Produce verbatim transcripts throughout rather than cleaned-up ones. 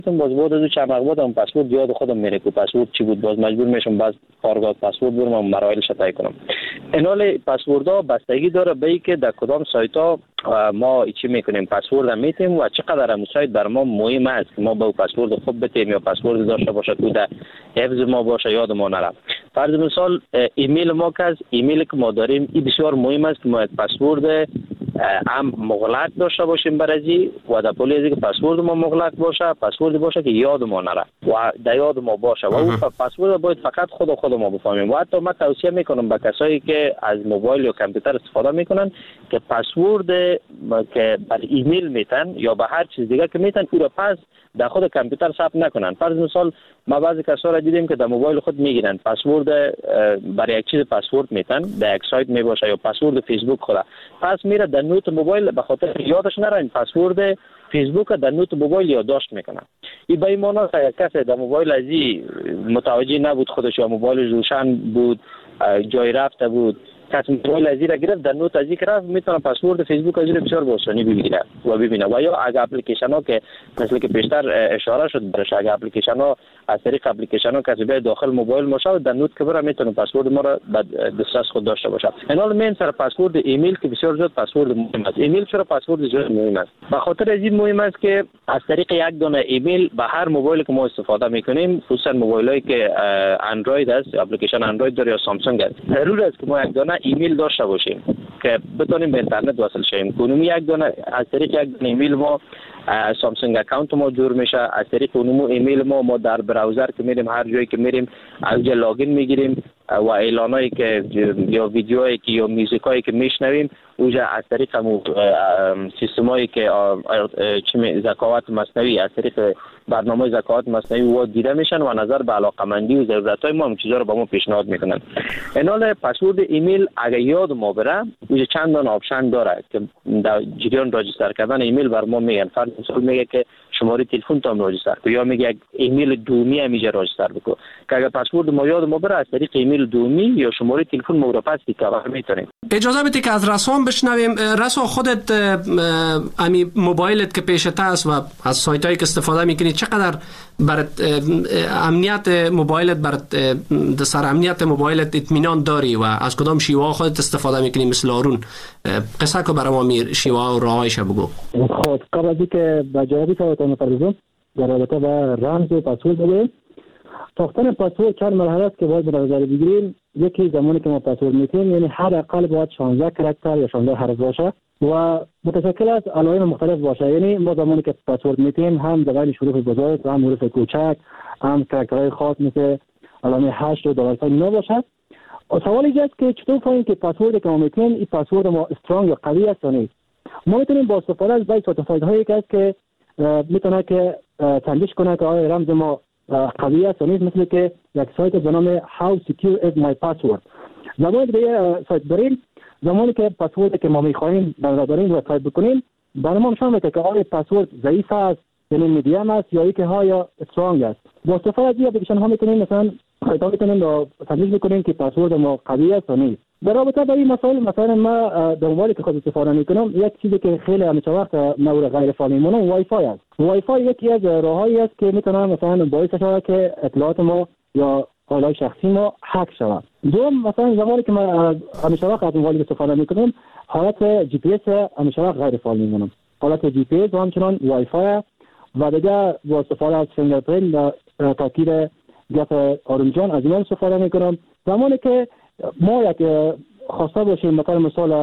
باز بود از چند وقت بعدم پسورد یاد خودم میره که پسورد چی بود، باز مجبور میشم باز کارگاه پسورد برم و مراحلش طی کنم. این حال پسوردها بستگی داره به اینکه در کدام سایت ها ما چی میکنیم، پسورد میتیم و چقدر هم سایت بر ما مهم است که ما با پسورد خوب بتیم یا پسورد داشته باشه که در حفظ ما باشه، یاد ما نره. فرض مثال ایمیل ما که از ایمیل که ما داریم این بسیار مهم است که ما پسورد هم مغلق داشته باشیم برای و در پولی که پسورد ما مغلق باشه، پسورد باشه که یاد ما نره و در یاد ما باشه و اون پسورد باید فقط خود خود ما بفهمیم. و حتی من توصیه میکنم به کسایی که از موبایل یا کامپیوتر استفاده میکنن که پسورد که بر ایمیل میتن یا به هر چیز دیگه که میتن او را پس در خود کامپیوتر ثبت نکنن. فرض مثال ما بعضی کسا را دیدیم که در موبایل خود میگیرن پسورد برای یک چیز پسورد میتن، در یک سایت میباشه یا پسورد فیسبوک خود پس میره در نوت موبایل به خاطر یادش نره این پسورد فیسبوک در نوت موبایل یادداشت میکنه. این به این معنی که کسی در موبایل ازی متوجه نبود خودش یا موبایل روشن بود جای رفته بود کسی موبایل ازی را گرفت در نوت ازی که رفت میتونه پسورد فیسبوک ازی را بسیار بآسانی بگیره و ببینه. و یا اگه اپلیکیشن ها که مثل که بیشتر اشاره شد برش، اگه اپلیکیشن ها از طریق اپلیکیشن ها کسی به داخل موبایل ماشه در نوت که بره میتونه پسورد ما را به دسترس خود داشته باشه. این حال من سر پسورد ایمیل که بسیار زیاد پسورد مهم است. ایمیل چرا پسورد زیاد مهم است؟ به خاطر از این مهم است که از طریق یک دانه ایمیل به هر موبایلی که ما استفاده میکنیم، خصوصا موبایلایی که اندروید است، اپلیکیشن اندروید داره یا سامسونگ است، ضرور است که ما یک دانه ایمیل داشته باشیم که بتونیم به اینترنت وصل شیم. کنومی یک دانه از طریق یک دانه ایمیل ما سامسونگ اکانت ما جور میشه، از طریق اونمو ایمیل ما ما در براوزر که میریم هر جایی که میریم از جا لاگین میگیریم و اعلانایی که یا ویدیوهایی که یا موزیکایی که میشنویم اوجا از طریق همون سیستمایی که چی ذکاوت مصنوعی از طریق برنامه ذکاوت مصنوعی و دیده میشن و نظر به علاقمندی و ضرورتای ما هم چیزا رو به ما پیشنهاد میکنن. این حال پسورد ایمیل اگه یاد ما بره اوجا چند تا آپشن داره که در جریان راجستر کردن ایمیل بر ما میگن. فرض مثال میگه که شماره تلفن تام راجستر کن یا میگه ایمیل دومی هم میشه راجستر بکن که اگه پسورد ما یاد ما بره از طریق ایمیل دومی یا شماره تلفن ما رو پس دیکاور میتونیم. اجازه بدید که از رسام بشنویم. رسام خودت امی موبایلت که پیشت است و از سایتایی که استفاده میکنی چقدر برات امنیت موبایلت برات در سر امنیت موبایلت اطمینان داری و از کدام شیوه خودت استفاده میکنی؟ مثل آرون قصه که برام امیر شیوه و راهایش بگو. خب قبل از اینکه به جوابی سوالتون بپردازم در رابطه با رمز و پسورد بگویم. ساختن پسورد چند مرحله است که باید به نظر بگیریم. یکی زمانی که ما پسورد میتیم یعنی حداقل باید شانزده کاراکتر یا شانزده حرف باشه و متشکل از علائم مختلف باشه. یعنی ما زمانی که پسورد میتیم هم دلایل حروف بزرگ و هم حروف کوچک هم کاراکترهای خاص مثل علامه هشت و دلایل اینا باشه. سوال اینجا است که چطور فهمیم که پسوردی که ما میتیم این پسورد ما استرانگ یا قوی است یا نیست. ما میتونیم با استفاده از بعضی سرتیفاید هایی که است که میتونه که تنبیه کنه که آیا رمز ما قوی است یا نیست، مثل که یک سایت به نام How Secure Is My Password. زمانی که سایت بریم، زمانی که پسوردی که ما میخواهیم برداریم و تایپ بکنیم برنامه نشون میده که آیا پسورد ضعیف است یعنی میدیم است یا اینکه ها یا استرانگ است. با استفاده از این اپلیکیشن ها میتونیم مثلا خیلی میتونیم تنبیه میکنیم که پسورد ما قوی است یا نیست. در رابطه با این مسائل مثلا ما در موبایلی که خود استفاده میکنم یک چیزی که خیلی همیشه وقت نور غیر فعال میمونه وای فای است. وای فای یکی از راههایی است که میتونه مثلا باعث شود که اطلاعات ما یا فایل‌های شخصی ما هک شود. دوم مثلا زمانی که ما همیشه وقت از موبایل استفاده میکنم حالت جی پی اس همیشه وقت غیر فعال میمونه. حالت جی پی اس و همچنان وای فای و دیگه با استفاده از فینگرپرینت و تاکید گپ آرون جان از این استفاده میکنم. زمانی که ما یک خواسته باشیم مثلا مثال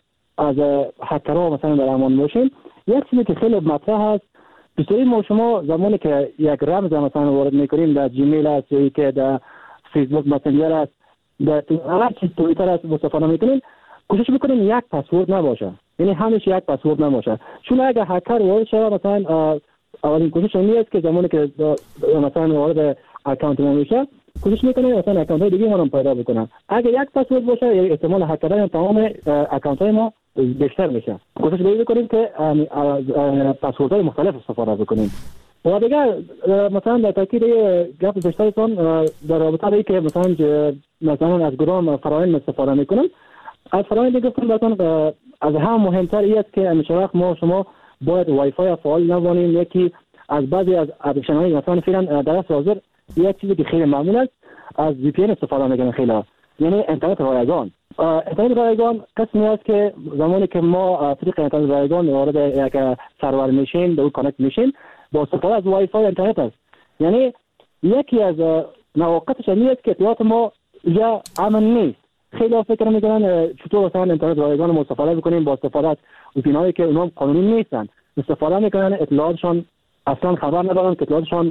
از هکرها مثلا در امان باشیم، یک چیزی که خیلی مطرح هست بسیاری ما شما زمانی که یک رمز مثلا وارد میکنیم در جیمیل است یا که در فیسبوک مسنجر است در هر چیز توییتر است استفاده میکنیم کوشش میکنیم یک پسورد نباشه، یعنی همیشه یک پسورد نباشه. چون اگر هکر وارد شود مثلا اولین کوشش این است که زمانی که مثلا وارد اکانت ما میشه کوشش میکنه مثلا اکانت های دیگه ما رو پیدا بکنن. اگه یک پسورد باشه احتمال هک کردن تمام اکانت های ما بیشتر میشه. کوشش بکنیم که پسورد های مختلف استفاده بکنیم. و دیگه مثلا در تاکید گپ بیشترتون در رابطه با اینکه مثلا مثلا از کدام فرآیند استفاده میکنم، از فرآیند دیگه گفتم از هم مهمتر این است که همیشه وقت ما شما باید وای فای فعال نمونیم. یکی از بعضی از اپلیکیشن‌های مثلا فعلا در حاضر یک چیزی که خیلی معمول است از وی پی ان استفاده میکنن خیلی، یعنی اینترنت رایگان. اینترنت رایگان قسمی است که زمانی که ما طریق اینترنت رایگان وارد یک سرور میشیم به اون کانکت میشیم با استفاده از وای فای اینترنت است. یعنی یکی از نواقصش این است که اطلاعات ما یا امن نیست. خیلی فکر میکنن چطور مثلا اینترنت رایگان ما استفاده بکنیم با استفاده از ویپینایی که اونها قانونی نیستن، استفاده میکنن اطلاعاتشان اصلا خبر ندارن که اطلاعاتشان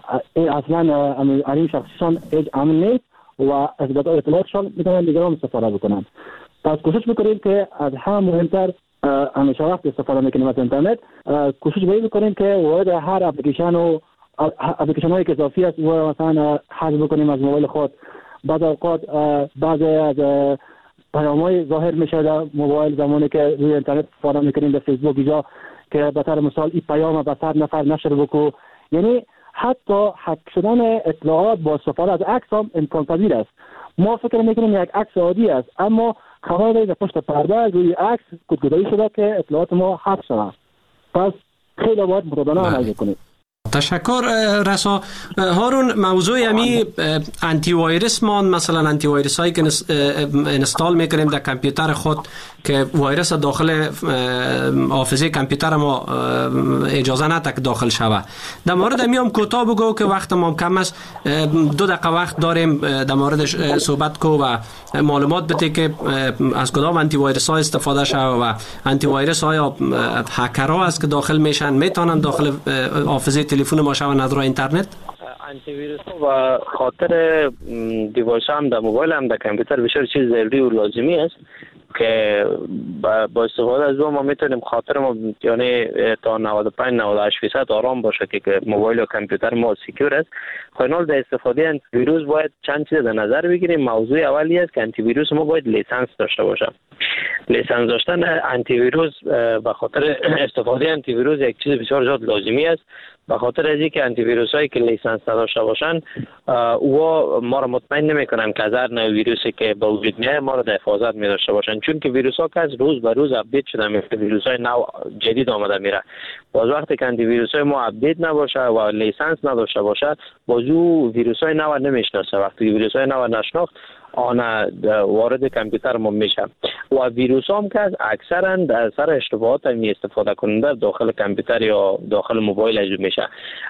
اصلا این شخصیشان هیچ امن نیست و از اطلاعاتشان میتونن دیگران استفاده بکنن. پس کوشش میکنیم که از هم مهمتر همیشه وقت استفاده میکنیم از اینترنت کوشش بکنیم که وارد هر اپلیکیشن و اپلیکیشن هایی که اضافی است و مثلا حذف بکنیم از موبایل خود. بعض اوقات بعضی از پیام‌های ظاهر میشه در موبایل زمانی که روی اینترنت استفاده میکنیم در فیسبوک اینجا که به طور مثال این پیام به صد نفر نشر بکو، یعنی حتی حک شدن اطلاعات با استفاده از عکس هم امکان پذیر است. ما فکر میکنیم یک عکس عادی است اما خبر داریم پشت پرده روی عکس کدگدایی شده که اطلاعات ما حذف شده. پس خیلی باید متدانه عمل کنیم. تشکر رسا. هارون، موضوع امی انتی وایرس مان، مثلا انتی وایرس هایی که انستال میکنیم در کامپیوتر خود که وایرس داخل حافظه کامپیوتر ما اجازه نده که داخل شوه. در مورد امی هم کوتاه بگو که وقت ما کم است، دو دقیقه وقت داریم در موردش صحبت کو و معلومات بده که از کدام انتی وایرس ها استفاده شوه و انتی وایرس ها هکرها است که داخل میشن میتونن داخل حافظه تلفن ما شوند از راه اینترنت. انتی ویروس و خاطر دیوایس هم در موبایل هم در کامپیوتر بسیار چیز ضروری و لازمی است که با استفاده از اون ما میتونیم خاطر ما یعنی تا نود و پنج نود و هشت درصد آرام باشه که موبایل و کامپیوتر ما سکیور است. خب در استفاده انتی ویروس باید چند چیز در نظر بگیریم. موضوع اولی است که انتی ویروس ما باید لیسانس داشته باشه. لیسانس داشتن انتی ویروس به خاطر استفاده انتی ویروس یک چیز بسیار زیاد لازمی است. به خاطر از اینکه انتی ویروس هایی که لیسانس نداشته باشن او ما را مطمئن نمیکنن که از هر نوع ویروسی که به وجود میاد ما را در حفاظت می داشته باشن، چون که ویروس ها که از روز به روز اپدیت شده میفته، ویروس های نو جدید آمده میره. باز وقتی که انتی ویروس های ما اپدیت نباشه و لیسانس نداشته باشه باز او ویروس های نو نمیشناسه. وقتی ویروس های نو نشناخت آن وارد کامپیوتر ما میشه و ویروس هم که اکثرا در سر اشتباهات می استفاده کننده داخل کامپیوتر یا داخل موبایل از میشه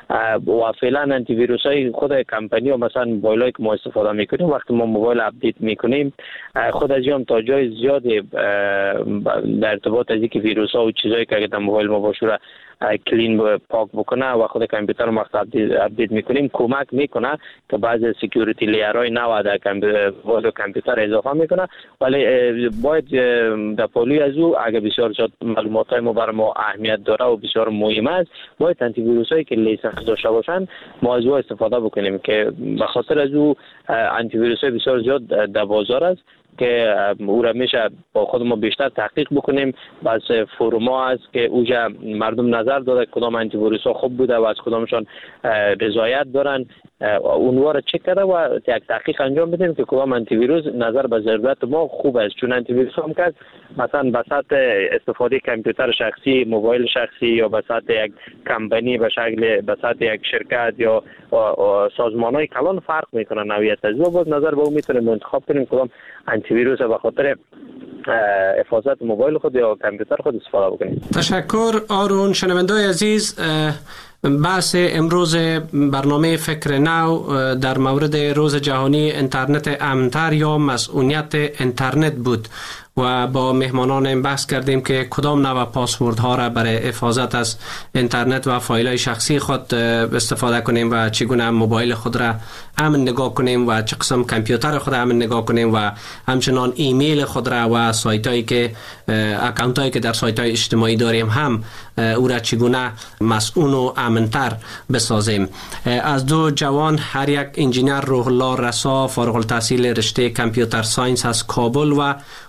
و فعلا انتی ویروس های خود کمپانی و مثلا موبایل هایی که ما استفاده میکنیم وقتی ما موبایل اپدیت میکنیم خود از هم تا جای زیادی در ارتباط از اینکه ویروس ها و چیزایی که در موبایل ما باشه کلین پاک بکنه و خود کامپیوتر رو وقت اپدیت میکنیم کمک میکنه که بعضی سکیوریتی لیرهای نو در کامپیوتر اضافه میکنه. ولی باید در پالوی از او اگر بسیار زیاد معلومات های ما برای ما اهمیت داره و بسیار مهم است باید انتی ویروس هایی که لیسانس داشته باشن ما از او استفاده بکنیم که به خاطر از او انتی ویروس های بسیار زیاد در بازار است که او را میشه با خود ما بیشتر تحقیق بکنیم. بس فروم ها است که اوجا مردم نظر داده کدام انتی ویروس ها خوب بوده و از کدامشان رضایت دارن اونها را چک کرده و یک تحقیق انجام بدیم که کدام انتی ویروس نظر به ضرورت ما خوب است. چون انتی ویروس هم که مثلا به سطح استفاده کامپیوتر شخصی، موبایل شخصی یا به سطح یک کمپانی به شکل به سطح یک شرکت یا سازمان‌های کلان فرق میکنه نوعیت از او. باز نظر به او میتونیم انتخاب کنیم کدام انتی ویروس به خاطر حفاظت موبایل خود یا کامپیوتر خود استفاده بکنیم. تشکر آرون. شنونده‌های عزیز، بحث امروز برنامه فکر نو در مورد روز جهانی اینترنت امن‌تر یا مسئولیت اینترنت بود و با مهمانان این بحث کردیم که کدام نوع پاسورد ها را برای حفاظت از اینترنت و فایل های شخصی خود استفاده کنیم و چگونه موبایل خود را امن نگاه کنیم و چه قسم کامپیوتر خود را امن نگاه کنیم و همچنان ایمیل خود را و سایت هایی که اکانت هایی که در سایت های اجتماعی داریم هم او را چگونه مسئول و امنتر بسازیم. از دو جوان، هر یک انجینیر روح الله رسا فارغ التحصیل رشته کامپیوتر ساینس از کابل و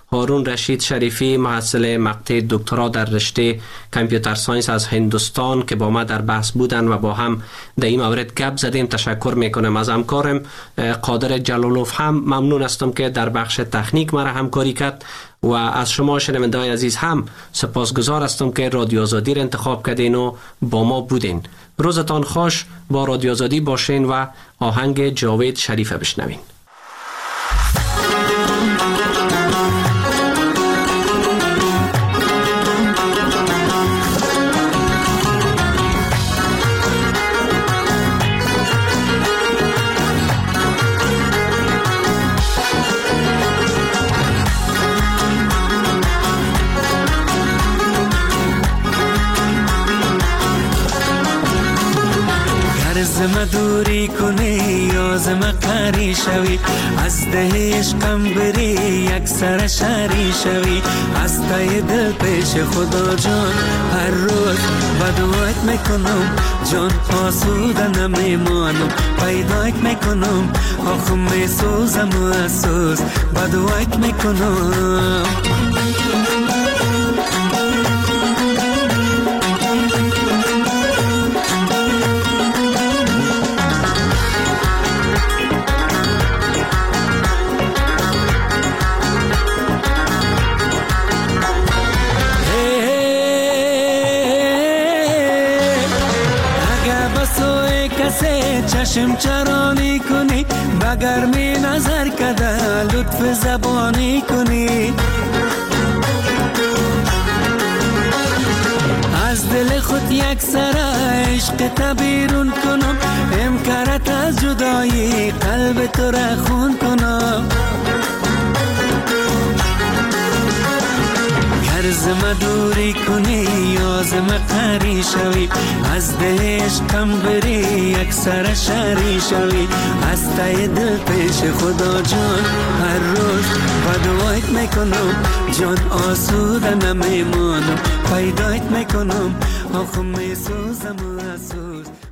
هارون رشید شریفی، محصل مقطع دکترا در رشته کامپیوتر ساینس از هندوستان که با ما در بحث بودن و با هم در این مورد گپ زدیم. تشکر میکنم از همکارم قادر جلالوف. هم ممنون هستم که در بخش تکنیک مرا همکاری کرد و از شما شنوندگان عزیز هم سپاسگزار هستم که رادیو آزادی را انتخاب کردین و با ما بودین. روزتان خوش. با رادیو آزادی باشین و آهنگ جاوید شریف بشنوین. زم دوری کنی یا زم قری شوی، از ده عشقم بری یک سر شری شوی، از تای دل پیش خدا جان هر روز بدوایت میکنم، جان آسوده نمیمانم، پیدایت میکنم آخ میسوزم و اسوز بدوایت میکنم. چشم چرانی کنی بگر می نظر کده لطف زبانی کنی، از دل خود یک سر عشق تبیرون کنم، امکارت از جدایی قلب تو را خون کنم. زم دوری کنی یا زم قری شوی، از ده عشقم بری یک سر شری شوی، از تای دل پیش خدا جان هر روز بدوایت میکنم، جان آسوده نمیمانم، پیدایت میکنم آخ میسوزم و اسوز